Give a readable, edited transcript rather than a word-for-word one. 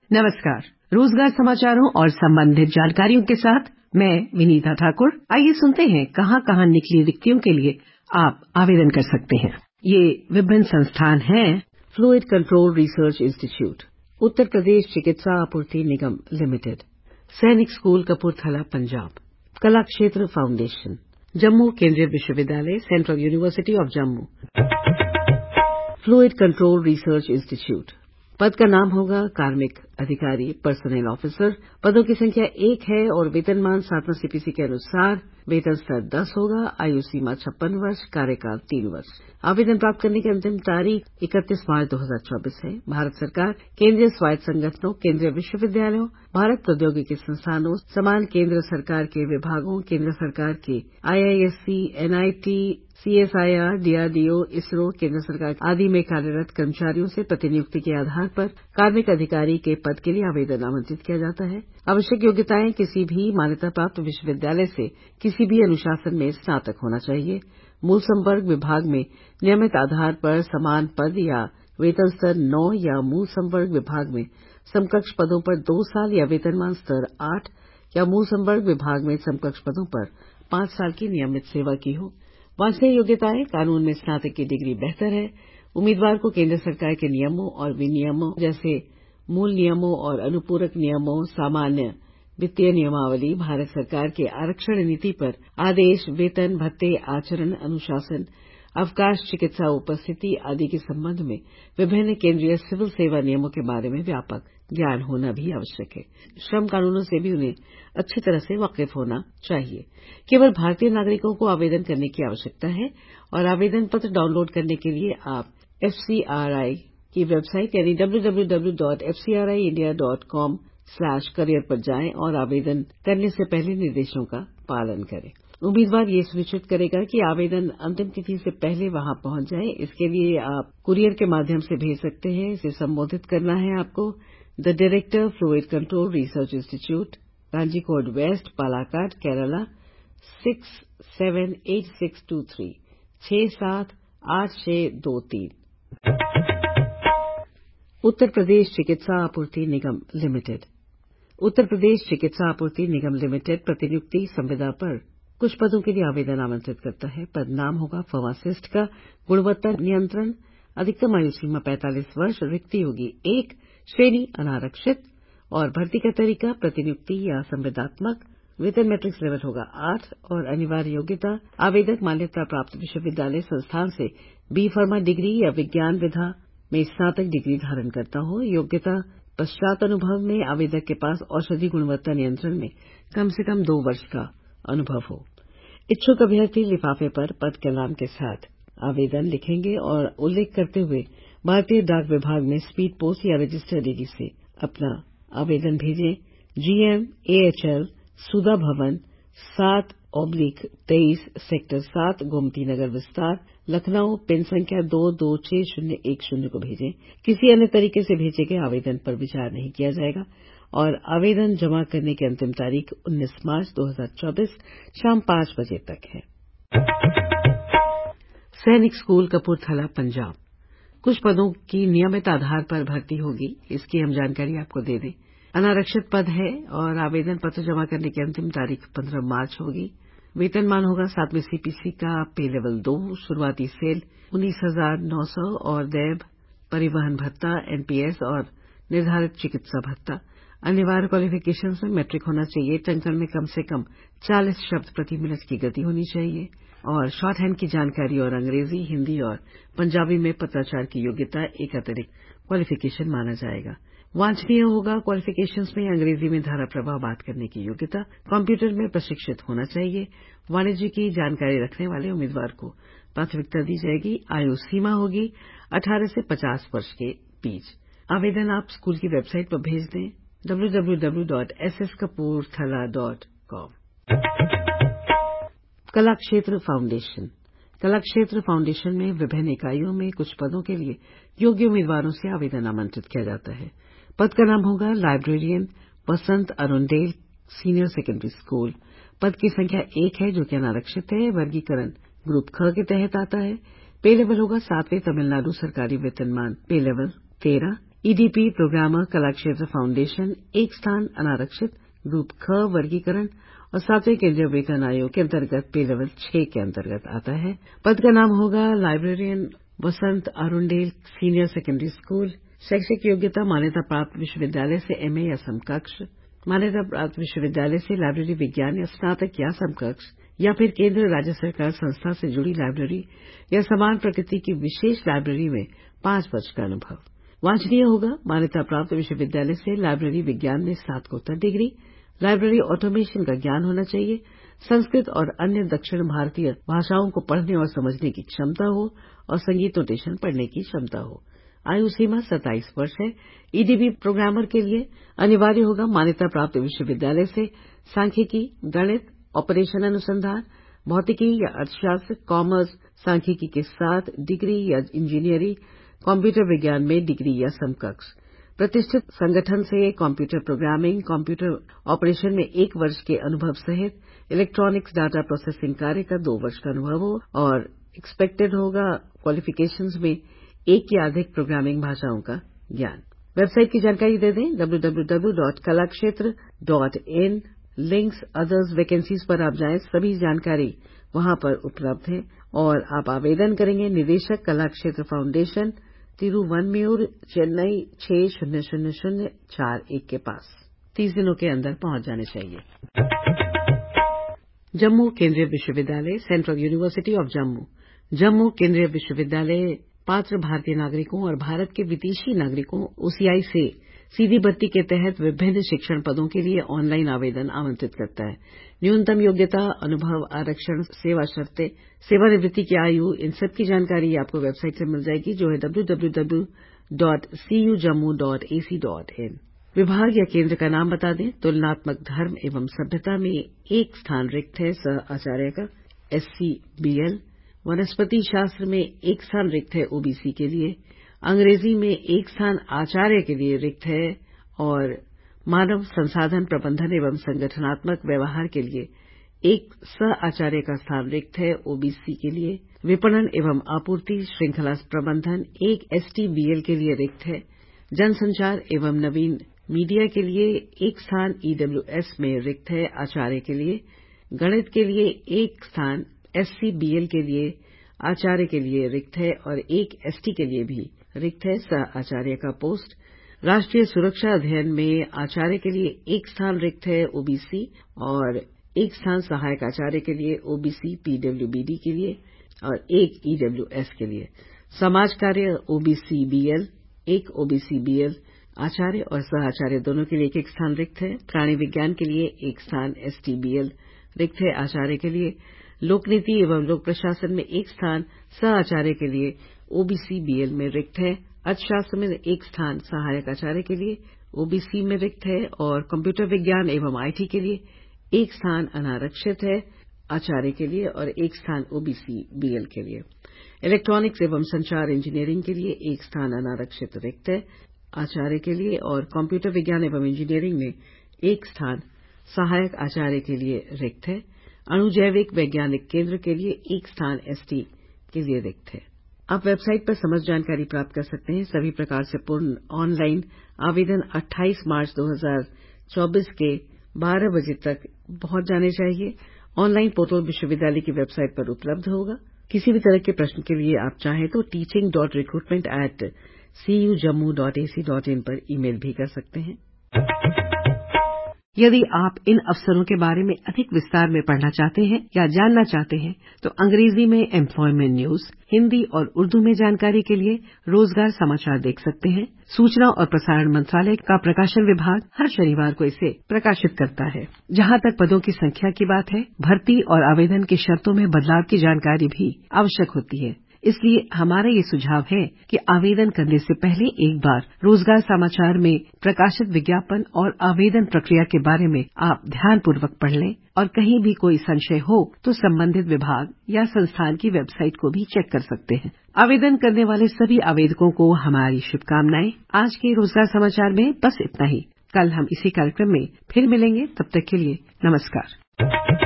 नमस्कार। रोजगार समाचारों और संबंधित जानकारियों के साथ मैं विनीता ठाकुर। आइए सुनते हैं कहां निकली रिक्तियों के लिए आप आवेदन कर सकते हैं। ये विभिन्न संस्थान हैं। Fluid control research institute, Uttar Pradesh चिकित्सा आपूर्ति निगम लिमिटेड, सैनिक स्कूल कपूरथला पंजाब, कला क्षेत्र फाउंडेशन, जम्मू केंद्रीय विश्वविद्यालय central university of Jammu. Fluid control research institute, पद का नाम होगा कार्मिक अधिकारी पर्सनल ऑफिसर। पदों की संख्या 1 है और वेतनमान 7वां सीपीसी के अनुसार वेतन स्तर 10 होगा। आयु सीमा 56 वर्ष, कार्यकाल 3 वर्ष। आवेदन प्राप्त करने की अंतिम तारीख 31 मार्च 2024 है। भारत सरकार केंद्रीय स्वायत्त संगठनों, केंद्रीय विश्वविद्यालयों, भारत प्रौद्योगिकी संस्थानों, समान केंद्र सरकार के विभागों, केंद्र सरकार के IISc, NIT, CSIR, DRDO, ISRO, केंद्र सरकार आदि में कार्यरत कर्मचारियों से प्रतिनियुक्ति के आधार पर कार्मिक अधिकारी के पद के लिए आवेदन आमंत्रित किया जाता है। आवश्यक योग्यताएं किसी भी मान्यता प्राप्त विश्वविद्यालय से किसी भी अनुशासन में स्नातक होना चाहिए। मूल संवर्ग विभाग में नियमित आधार पर समान पद या वेतन स्तर 9 या मूल संवर्ग विभाग में समकक्ष पदों पर 2 साल या वेतनमान स्तर 8 या मूल संवर्ग विभाग में समकक्ष पदों पर 5 साल की नियमित सेवा की हो। वांछनीय योग्यताएं कानून में स्नातक की डिग्री बेहतर है। उम्मीदवार को केंद्र सरकार के नियमों और विनियमों जैसे मूल नियमों और अनुपूरक नियमों, सामान्य वित्तीय नियमावली, भारत सरकार के आरक्षण नीति पर आदेश, वेतन, भत्ते, आचरण, अनुशासन, अवकाश, चिकित्सा उपस्थिति आदि के संबंध में विभिन्न केंद्रीय सिविल सेवा नियमों के बारे में व्यापक ज्ञान होना भी आवश्यक है। श्रम कानूनों से भी उन्हें अच्छी तरह से वाकिफ होना चाहिए। केवल भारतीय नागरिकों को आवेदन करने की आवश्यकता है और आवेदन पत्र डाउनलोड करने के लिए आप FCRI की वेबसाइट यानी www.fcriindia.com/career पर जाएं और आवेदन करने से पहले निर्देशों का पालन करें। उम्मीदवार ये सुनिश्चित करेगा कि आवेदन अंतिम तिथि से पहले वहां पहुंच जाए। इसके लिए आप कुरियर के माध्यम से भेज सकते हैं। इसे संबोधित करना है आपको the director, fluid control research institute, Kanjikode west, Palakkad, Kerala 678623 678623। Uttar Pradesh चिकित्सा आपूर्ति निगम लिमिटेड, उत्तर प्रदेश चिकित्सा आपूर्ति निगम लिमिटेड प्रतिनियुक्ति संविदा पर कुछ पदों के लिए आवेदन आमंत्रित करता है। पद नाम होगा फार्मासिस्ट का, गुणवत्ता नियंत्रण, अधिकतम आयु सीमा 45 वर्ष, रिक्ति होगी 1, श्रेणी अनारक्षित और भर्ती का तरीका प्रतिनियुक्ति या संविदात्मक, वेतन मैट्रिक्स लेवल होगा 8 और अनिवार्य योग्यता आवेदक मान्यता प्राप्त विश्वविद्यालय संस्थान से बी फार्मा डिग्री या विज्ञान विधा में स्नातक डिग्री धारण करता हो। योग्यता पश्चात अनुभव में आवेदक के पास औषधि गुणवत्ता नियंत्रण में कम से कम 2 वर्ष का अनुभव हो। इच्छुक अभ्यर्थी लिफाफे पर पद के नाम के साथ आवेदन लिखेंगे और उल्लेख करते हुए भारतीय डाक विभाग में स्पीड पोस्ट या रजिस्टर डीडी से अपना आवेदन भेजें। GM AHL सुधा भवन 7/23 सेक्टर 7 गोमती नगर विस्तार लखनऊ पिन संख्या 226010 को भेजें। किसी अन्य तरीके से भेजे गए आवेदन पर विचार नहीं किया जाएगा और आवेदन जमा करने की अंतिम तारीख 19 मार्च 2024 शाम 5 बजे तक है। सैनिक स्कूल कपूरथला पंजाब, कुछ पदों की नियमित आधार पर भर्ती होगी। इसकी हम जानकारी आपको दे दें। अनारक्षित पद है और आवेदन पत्र जमा करने की अंतिम तारीख 15 मार्च होगी। वेतनमान होगा 7वें सीपीसी का, पे लेवल 2, शुरुआती सेल 19,900 और दैब, परिवहन भत्ता, एनपीएस और निर्धारित चिकित्सा भत्ता। अनिवार्य क्वालिफिकेशंस में मैट्रिक होना चाहिए। टंकण में कम से कम 40 शब्द प्रति मिनट की गति होनी चाहिए और शॉर्ट हैंड की जानकारी और अंग्रेजी, हिंदी और पंजाबी में पत्राचार की योग्यता एक अतिरिक्त क्वालिफिकेशन माना जाएगा। वांछनीय होगा क्वालिफिकेशंस में अंग्रेजी में धारा प्रवाह बात करने की योग्यता, कंप्यूटर में प्रशिक्षित होना चाहिए। वाणिज्य की जानकारी रखने वाले उम्मीदवार को प्राथमिकता दी जाएगी। आयु सीमा होगी 18 से 50 वर्ष के बीच। आवेदन आप स्कूल की वेबसाइट पर भेज दें www.sskapurthala.com। कला क्षेत्र फाउंडेशन, कला क्षेत्र फाउंडेशन में विभिन्न इकाइयों में कुछ पदों के लिए योग्य उम्मीदवारों से आवेदन आमंत्रित किया जाता है। पद का नाम होगा librarian Vasant Arundale senior secondary school. पद की संख्या 1 है जो कि अनारक्षित है। वर्गीकरण ग्रुप ख के तहत आता है। पे लेवल होगा 7वें तमिलनाडु सरकारी वेतनमान पे लेवल 13। ईडीपी प्रोग्रामर कला क्षेत्र फाउंडेशन, एक स्थान अनारक्षित, ग्रुप ख वर्गीकरण और 7वें केंद्रीय वेतन आयोग के अंतर्गत पे लेवल 6 के अंतर्गत आता है। पद का नाम होगा librarian, Vasant Arundale senior secondary school. शैक्षिक योग्यता मान्यता प्राप्त विश्वविद्यालय से एमए या समकक्ष, मान्यता प्राप्त विश्वविद्यालय से लाइब्रेरी विज्ञान या स्नातक या समकक्ष, या फिर केंद्र राज्य सरकार संस्था से जुड़ी लाइब्रेरी या समान प्रकृति की विशेष लाइब्रेरी में 5 वर्ष का अनुभव। वांछनीय होगा मान्यता प्राप्त विश्वविद्यालय से लाइब्रेरी विज्ञान में स्नातकोत्तर डिग्री, लाइब्रेरी ऑटोमेशन का ज्ञान होना चाहिए, संस्कृत और अन्य दक्षिण भारतीय भाषाओं को पढ़ने और समझने की क्षमता हो और संगीत नोटेशन पढ़ने की क्षमता हो। आयु सीमा 27 वर्ष है। ईडीबी प्रोग्रामर के लिए अनिवार्य होगा मान्यता प्राप्त विश्वविद्यालय से सांख्यिकी, गणित, ऑपरेशन अनुसंधान, भौतिकी या अर्थशास्त्र, कॉमर्स, सांख्यिकी के साथ डिग्री या इंजीनियरिंग, कंप्यूटर विज्ञान में डिग्री या समकक्ष, प्रतिष्ठित संगठन से कंप्यूटर प्रोग्रामिंग, कंप्यूटर ऑपरेशन में 1 वर्ष के अनुभव सहित इलेक्ट्रॉनिक्स डाटा प्रोसेसिंग कार्य का 2 वर्ष का अनुभव हो और एक्सपेक्टेड होगा क्वालिफिकेशंस में 1 या अधिक प्रोग्रामिंग भाषाओं का ज्ञान। वेबसाइट की जानकारी दे दें www.kalakshetra.in। लिंक्स अदर्स वैकेंसीज पर आप जाएं, सभी जानकारी वहां पर उपलब्ध है और आप आवेदन करेंगे निदेशक कला क्षेत्र फाउंडेशन, तिरुवनमयूर, चेन्नई 600041 के पास। 30 दिनों के अंदर पहुंच जाने चाहिए। जम्मू केंद्रीय विश्वविद्यालय, central university of Jammu. Jammu केंद्रीय विश्वविद्यालय पात्र भारतीय नागरिकों और भारत के विदेशी नागरिकों ओसीआई से सीधी भर्ती के तहत विभिन्न शिक्षण पदों के लिए ऑनलाइन आवेदन आमंत्रित करता है। न्यूनतम योग्यता, अनुभव, आरक्षण, सेवा शर्तें, सेवानिवृत्ति की आयु, इन सब की जानकारी आपको वेबसाइट से मिल जाएगी जो है www.cujammu.ac.in। विभाग या केंद्र का नाम बता दें। तुलनात्मक धर्म एवं सभ्यता में 1 स्थान रिक्त है सह आचार्य का, SCBL। वनस्पति शास्त्र में 1 स्थान रिक्त है ओबीसी के लिए। अंग्रेजी में 1 स्थान आचार्य के लिए रिक्त है और मानव संसाधन प्रबंधन एवं संगठनात्मक व्यवहार के लिए 1 सह आचार्य का स्थान रिक्त है ओबीसी के लिए। विपणन एवं आपूर्ति श्रृंखला प्रबंधन 1 STBL के लिए रिक्त है। जनसंचार एवं नवीन मीडिया के लिए 1 स्थान EWS में रिक्त है आचार्य के लिए। गणित के लिए 1 स्थान SCBL के लिए आचार्य के लिए रिक्त है और 1 ST के लिए भी रिक्त है सह आचार्य का पोस्ट। राष्ट्रीय सुरक्षा अध्ययन में आचार्य के लिए 1 स्थान रिक्त है ओबीसी और 1 स्थान सहायक आचार्य के लिए ओबीसी PWBD के लिए और 1 EWS के लिए। समाज कार्य ओबीसी BL, 1 OBC BL आचार्य और सह आचार्य दोनों के लिए 1 स्थान रिक्त है। प्राणी विज्ञान के लिए 1 स्थान STBL रिक्त है आचार्य के लिए। लोक नीति एवं लोक प्रशासन में 1 स्थान सह आचार्य के लिए ओबीसी BL में रिक्त है। अर्थशास्त्र में 1 स्थान सहायक आचार्य के लिए ओबीसी में रिक्त है और कंप्यूटर विज्ञान एवं IT के लिए 1 स्थान अनारक्षित है आचार्य के लिए और 1 स्थान ओबीसी BL के लिए। इलेक्ट्रॉनिक्स एवं संचार इंजीनियरिंग के लिए 1 स्थान अनारक्षित रिक्त है आचार्य के लिए और कंप्यूटर विज्ञान एवं इंजीनियरिंग में 1 स्थान सहायक आचार्य के लिए रिक्त है। अणुजैविक वैज्ञानिक केंद्र के लिए 1 स्थान ST के लिए रिक्त है। आप वेबसाइट पर समस्त जानकारी प्राप्त कर सकते हैं। सभी प्रकार से पूर्ण ऑनलाइन आवेदन 28 मार्च 2024 के 12 बजे तक पहुंच जाने चाहिए। ऑनलाइन पोर्टल विश्वविद्यालय की वेबसाइट पर उपलब्ध होगा। किसी भी तरह के प्रश्न के लिए आप चाहें तो teaching.recruitment@cujammu.ac.in पर ईमेल भी कर सकते हैं। यदि आप इन अवसरों के बारे में अधिक विस्तार में पढ़ना चाहते हैं या जानना चाहते हैं तो अंग्रेजी में एम्प्लॉयमेंट न्यूज, हिंदी और उर्दू में जानकारी के लिए रोजगार समाचार देख सकते हैं। सूचना और प्रसारण मंत्रालय का प्रकाशन विभाग हर शनिवार को इसे प्रकाशित करता है। जहां तक पदों की संख्या की बात है, भर्ती और आवेदन की शर्तों में बदलाव की जानकारी भी आवश्यक होती है। इसलिए हमारा ये सुझाव है कि आवेदन करने से पहले एक बार रोजगार समाचार में प्रकाशित विज्ञापन और आवेदन प्रक्रिया के बारे में आप ध्यानपूर्वक पढ़ लें और कहीं भी कोई संशय हो तो संबंधित विभाग या संस्थान की वेबसाइट को भी चेक कर सकते हैं। आवेदन करने वाले सभी आवेदकों को हमारी शुभकामनाएं। आज के रोजगार समाचार में बस इतना ही। कल हम इसी कार्यक्रम में फिर मिलेंगे। तब तक के लिए नमस्कार।